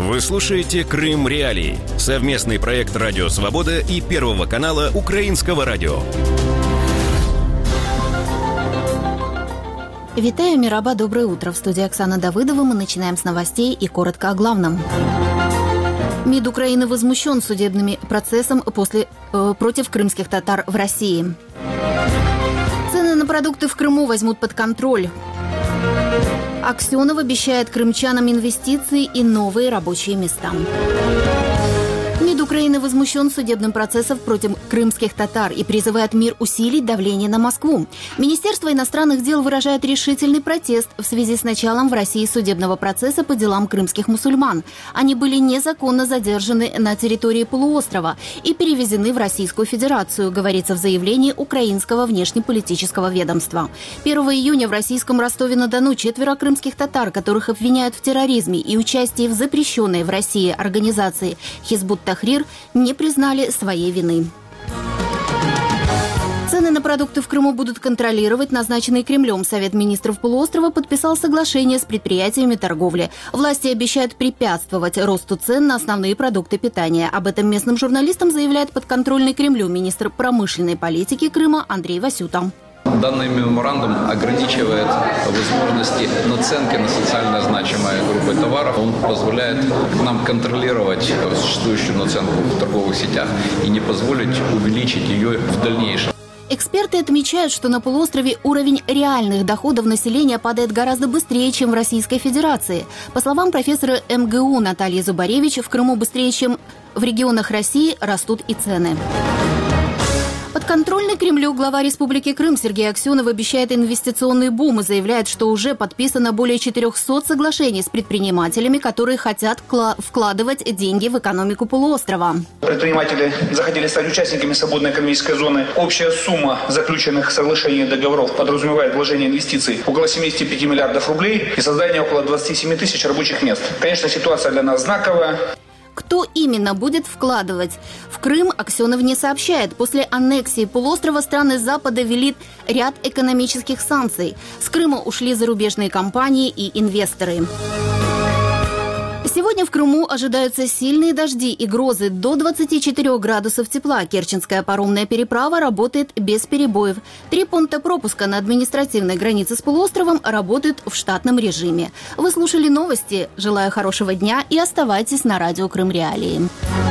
Вы слушаете «Крым Реалии» – совместный проект «Радио Свобода» и Первого канала Украинского радио. Витаю, Мираба, доброе утро. В студии Оксана Давыдова. Мы начинаем с новостей и коротко о главном. МИД Украины возмущен судебным процессом против крымских татар в России. Цены на продукты в Крыму возьмут под контроль. Аксенов обещает крымчанам инвестиции и новые рабочие места. МИД Украины возмущен судебным процессом против крымских татар и призывает мир усилить давление на Москву. Министерство иностранных дел выражает решительный протест в связи с началом в России судебного процесса по делам крымских мусульман. Они были незаконно задержаны на территории полуострова и перевезены в Российскую Федерацию, говорится в заявлении украинского внешнеполитического ведомства. 1 июня в российском Ростове-на-Дону 4 крымских татар, которых обвиняют в терроризме и участии в запрещенной в России организации «Хизбут-Тахрир», не признали своей вины. Цены на продукты в Крыму будут контролировать назначенный Кремлем. Совет министров полуострова подписал соглашение с предприятиями торговли. Власти обещают препятствовать росту цен на основные продукты питания. Об этом местным журналистам заявляет подконтрольный Кремлю министр промышленной политики Крыма Андрей Васюта. Данный меморандум ограничивает возможности наценки на социально значимые группы товаров. Он позволяет нам контролировать существующую наценку в торговых сетях и не позволить увеличить ее в дальнейшем. Эксперты отмечают, что на полуострове уровень реальных доходов населения падает гораздо быстрее, чем в Российской Федерации. По словам профессора МГУ Натальи Зубаревич, в Крыму быстрее, чем в регионах России, растут и цены. Подконтрольный Кремлю глава Республики Крым Сергей Аксенов обещает инвестиционный бум и заявляет, что уже подписано более 400 соглашений с предпринимателями, которые хотят вкладывать деньги в экономику полуострова. Предприниматели захотели стать участниками свободной экономической зоны. Общая сумма заключенных соглашений и договоров подразумевает вложение инвестиций около 75 миллиардов рублей и создание около 27 тысяч рабочих мест. Конечно, ситуация для нас знаковая. Кто именно будет вкладывать в Крым, Аксенов не сообщает. После аннексии полуострова страны Запада ввели ряд экономических санкций. С Крыма ушли зарубежные компании и инвесторы. Сегодня в Крыму ожидаются сильные дожди и грозы до 24 градусов тепла. Керченская паромная переправа работает без перебоев. 3 пункта пропуска на административной границе с полуостровом работают в штатном режиме. Вы слушали новости. Желаю хорошего дня и оставайтесь на радио Крым Реалии.